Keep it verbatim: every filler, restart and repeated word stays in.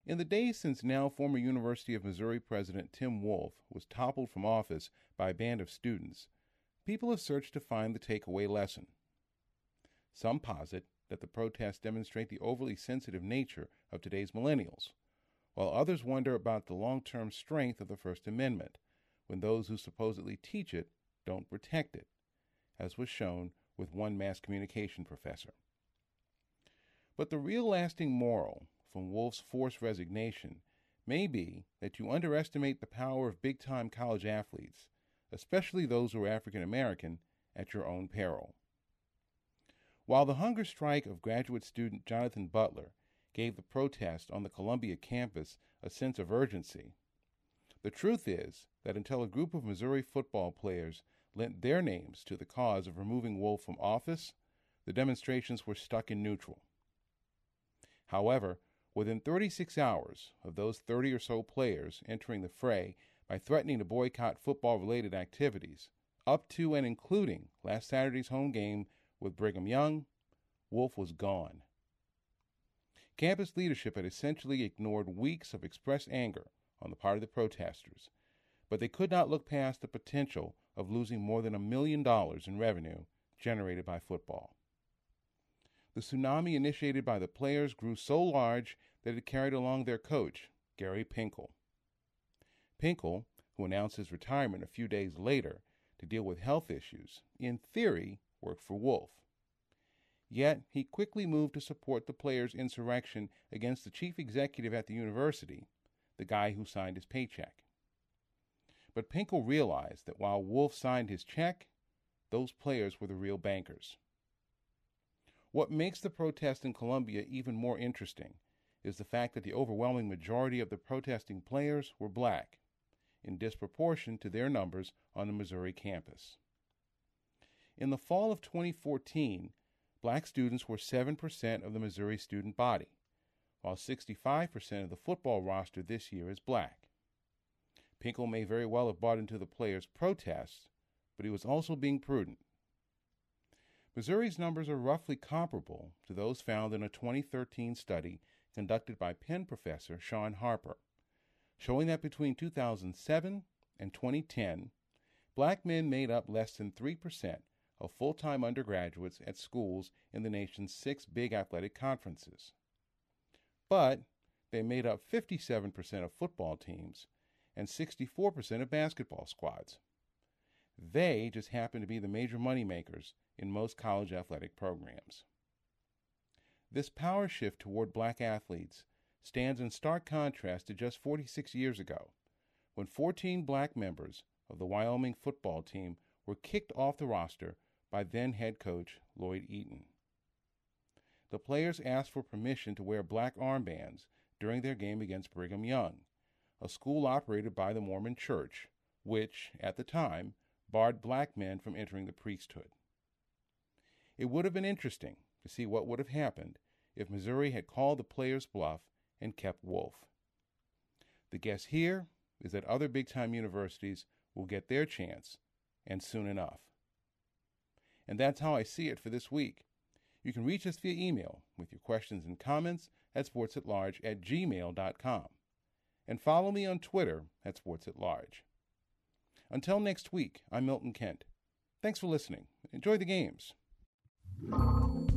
In the days since now former University of Missouri President Tim Wolf was toppled from office by a band of students, people have searched to find the takeaway lesson. Some posit that the protests demonstrate the overly sensitive nature of today's millennials, while others wonder about the long-term strength of the First Amendment when those who supposedly teach it don't protect it, as was shown with one mass communication professor. But the real lasting moral from Wolf's forced resignation may be that you underestimate the power of big-time college athletes, especially those who are African American, at your own peril. While the hunger strike of graduate student Jonathan Butler gave the protest on the Columbia campus a sense of urgency, the truth is that until a group of Missouri football players lent their names to the cause of removing Wolf from office, the demonstrations were stuck in neutral. However, within thirty-six hours of those thirty or so players entering the fray by threatening to boycott football-related activities, up to and including last Saturday's home game with Brigham Young, Wolf was gone. Campus leadership had essentially ignored weeks of expressed anger on the part of the protesters, but they could not look past the potential of losing more than a million dollars in revenue generated by football. The tsunami initiated by the players grew so large that it carried along their coach, Gary Pinkel. Pinkel, who announced his retirement a few days later to deal with health issues, in theory worked for Wolf. Yet he quickly moved to support the players' insurrection against the chief executive at the university, the guy who signed his paycheck. But Pinkel realized that while Wolf signed his check, those players were the real bankers. What makes the protest in Columbia even more interesting is the fact that the overwhelming majority of the protesting players were black, in disproportion to their numbers on the Missouri campus. In the fall of twenty fourteen, black students were seven percent of the Missouri student body, while sixty-five percent of the football roster this year is black. Pinkel may very well have bought into the players' protests, but he was also being prudent. Missouri's numbers are roughly comparable to those found in a twenty thirteen study conducted by Penn professor Sean Harper, showing that between two thousand seven and twenty ten, black men made up less than three percent of full-time undergraduates at schools in the nation's six big athletic conferences. But they made up fifty-seven percent of football teams and sixty-four percent of basketball squads. They just happen to be the major moneymakers in most college athletic programs. This power shift toward black athletes stands in stark contrast to just forty-six years ago, when fourteen black members of the Wyoming football team were kicked off the roster by then head coach Lloyd Eaton. The players asked for permission to wear black armbands during their game against Brigham Young, a school operated by the Mormon Church, which, at the time, barred black men from entering the priesthood. It would have been interesting to see what would have happened if Missouri had called the players' bluff and kept Wolf. The guess here is that other big-time universities will get their chance, and soon enough. And that's how I see it for this week. You can reach us via email with your questions and comments at sportsatlarge at gmail dot com. And follow me on Twitter at sportsatlarge. Until next week, I'm Milton Kent. Thanks for listening. Enjoy the games.